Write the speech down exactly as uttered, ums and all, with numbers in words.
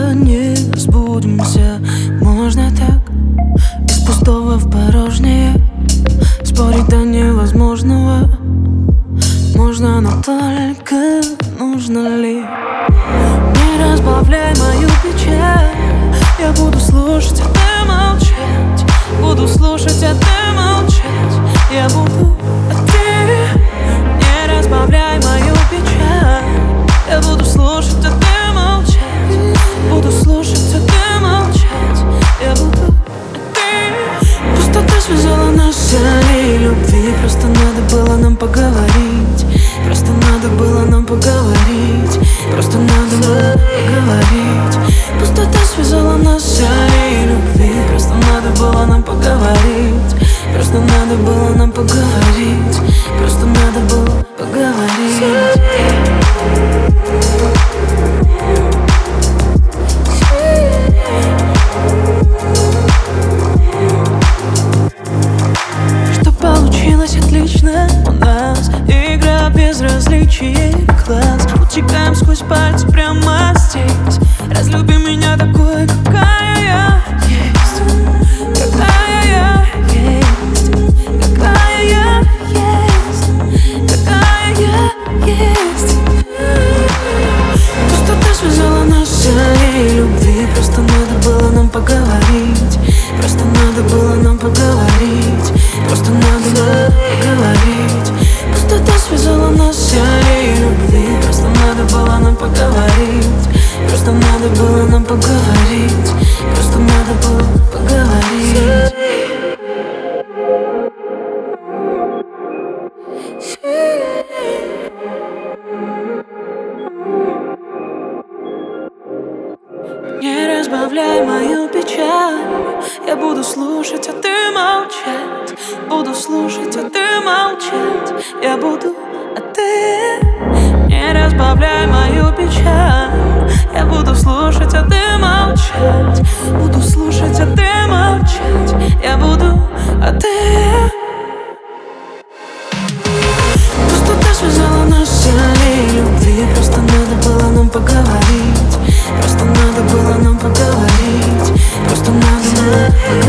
долго не разбудимся. Можно так, из пустого в порожнее. Спорить до невозможного можно, но только нужно ли? Не разбавляй мою печаль. Я буду слушать, а ты молчать. Буду слушать, а ты молчать. Я буду, а ты не разбавляй мою печаль. Я буду слушать, а ты молчать. Буду слушать, а ты молчать. Я буду, а ты. Пустота связала нас с аллеей любви. Просто надо было нам поговорить. Просто надо было нам поговорить. Просто надо было поговорить. Пустота связала нас с аллеей любви. Просто надо было нам поговорить. Просто надо было нам поговорить. Просто надо было поговорить. Что получилось отлично у нас. Игра без различий класс. Утекаем сквозь пальцы прямо здесь. Разлюби меня такой, какая я есть. Какая я есть. Какая я есть. Какая я есть. Пустота связала нас с аллеей любви. Просто надо было нам поговорить. Просто надо было нам поговорить. Просто надо было поговорить. Пустота связала нас с аллеей любви. Просто надо было нам поговорить. Просто надо было нам поговорить. Просто надо было поговорить. Не разбавляй мою печаль. Я буду слушать, а ты молчать. Буду слушать, а ты молчать. Я буду, а ты. Не разбавляй мою печаль. Я буду слушать, а ты молчать. Буду слушать, а ты молчать. Я буду, а ты. Пустота связала нас с аллеей любви. Просто надо было нам поговорить. Просто надо было нам поговорить. Просто надо было поговорить.